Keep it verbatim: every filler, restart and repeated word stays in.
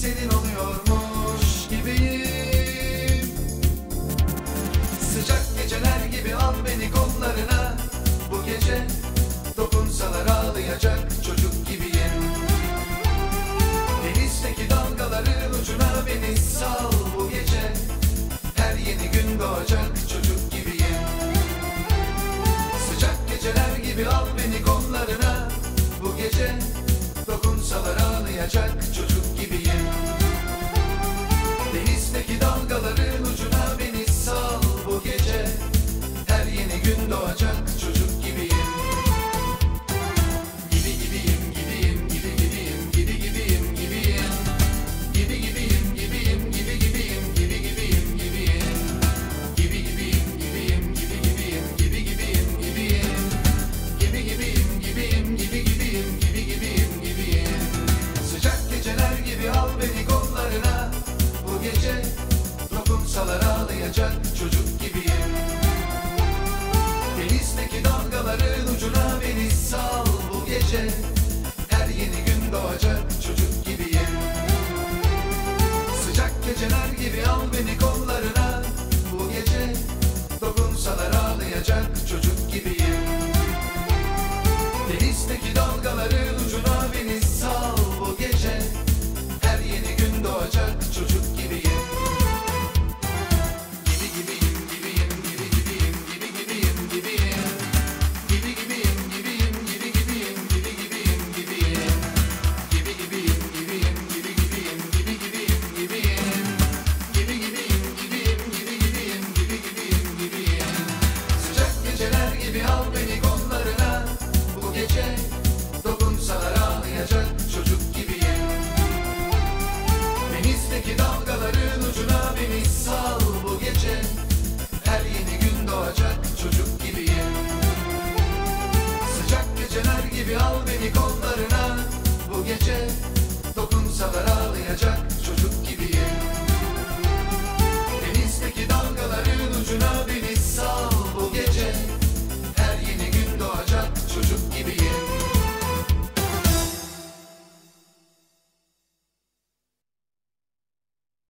senin oluyormuş gibiyim. Sıcak geceler gibi al beni kollarına. Bu gece dokunsalar ağlayacak çocuk gibiyim. Denizdeki dalgaların ucuna beni sal bu gece. Her yeni gün doğacak çocuk gibiyim. Sıcak geceler gibi al beni kollarına. Bu gece dokunsalar ağlayacak çocuk gibiyim. Denizdeki dalgaların ucuna beni sal bu gece. Her yeni gün doğacak çocuk gibiyim. Gibi gibiyim, gibiyim, gibi gibiyim, gibi gibiyim, gibiyim. Gibi gibiyim, gibiyim, gibi gibiyim, gibi gibiyim, gibiyim. Gibi gibiyim, gibiyim, gibi gibiyim, gibi gibiyim, gibiyim. Gibi gibiyim, gibiyim, gibi gibiyim, gibi gibiyim, gibiyim. Sıcak geceler gibi al beni kollarına. Bu gece dokunsalar ağlayacak çocuk gibiyim. Denizdeki dalgaların ucuna beni sal bu gece. Her yeni gün doğacak çocuk gibiyim. Sıcak geceler gibi al beni kollarına. Bu gece dokunsalar ağlayacak çocuk gibiyim. Denizdeki dalgaların ucuna beni sal bu gece. Her yeni gün doğacak çocuk gibiyim. Gibi gibiyim, gibiyim, gibi gibiyim, gibi gibiyim, gibiyim. Gibi gibiyim, gibiyim, gibi gibiyim, gibi gibiyim, gibiyim. Gibi gibiyim, gibiyim, gibi gibiyim, gibi gibiyim, gibiyim. Gibi gibiyim, gibiyim, gibi gibiyim, gibi gibiyim, gibiyim. Sıcak geceler gibi al beni kollarına. Bu gece dokunsalar ağlayacak çocuk gibiyim. Denizdeki dalgaların ucuna beni sal bu gece. Her yeni gün doğacak çocuk gibiyim. Sıcak geceler gibi al beni kollarına. Bu gece